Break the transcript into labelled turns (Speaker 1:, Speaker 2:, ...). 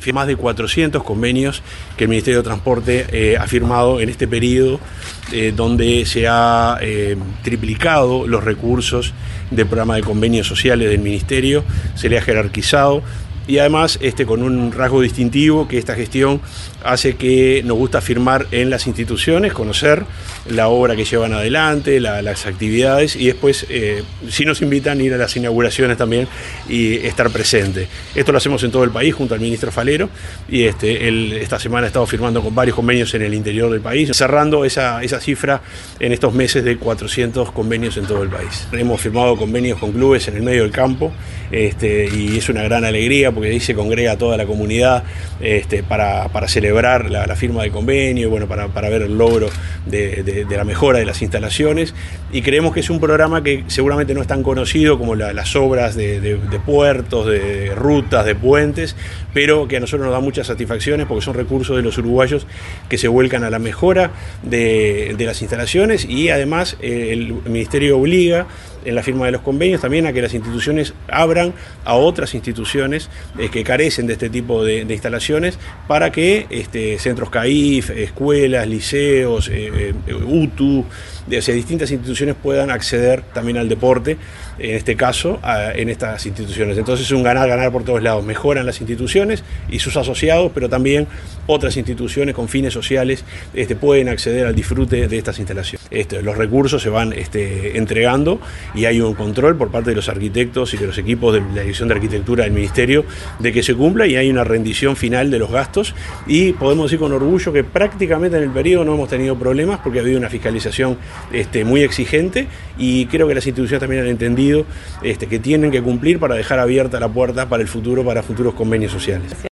Speaker 1: Más de 400 convenios que el Ministerio de Transporte ha firmado en este periodo, donde se ha triplicado los recursos del programa de convenios sociales del Ministerio, se le ha jerarquizado. Y además con un rasgo distintivo, que esta gestión hace que nos gusta firmar en las instituciones, conocer la obra que llevan adelante, las actividades, y después, si nos invitan, ir a las inauguraciones también y estar presente. Esto lo hacemos en todo el país junto al ministro Falero, y esta semana ha estado firmando con varios convenios en el interior del país, cerrando esa cifra en estos meses de 400 convenios en todo el país. Hemos firmado convenios con clubes en el medio del campo, y es una gran alegría, porque ahí se congrega toda la comunidad para celebrar la firma del convenio, y bueno, para ver el logro de la mejora de las instalaciones. Y creemos que es un programa que seguramente no es tan conocido como las obras de puertos, de rutas, de puentes, pero que a nosotros nos da muchas satisfacciones, porque son recursos de los uruguayos que se vuelcan a la mejora de las instalaciones, y además el Ministerio obliga en la firma de los convenios también a que las instituciones abran a otras instituciones que carecen de este tipo de instalaciones, para que centros CAIF, escuelas, liceos, UTU, distintas instituciones puedan acceder también al deporte, en este caso, en estas instituciones. Entonces es un ganar-ganar por todos lados. Mejoran las instituciones y sus asociados, pero también otras instituciones con fines sociales pueden acceder al disfrute de estas instalaciones. Los recursos se van entregando, y hay un control por parte de los arquitectos y de los equipos de la Dirección de Arquitectura del Ministerio de que se cumpla, y hay una rendición final de los gastos, y podemos decir con orgullo que prácticamente en el periodo no hemos tenido problemas, porque ha habido una fiscalización muy exigente, y creo que las instituciones también han entendido que tienen que cumplir para dejar abierta la puerta para el futuro, para futuros convenios sociales.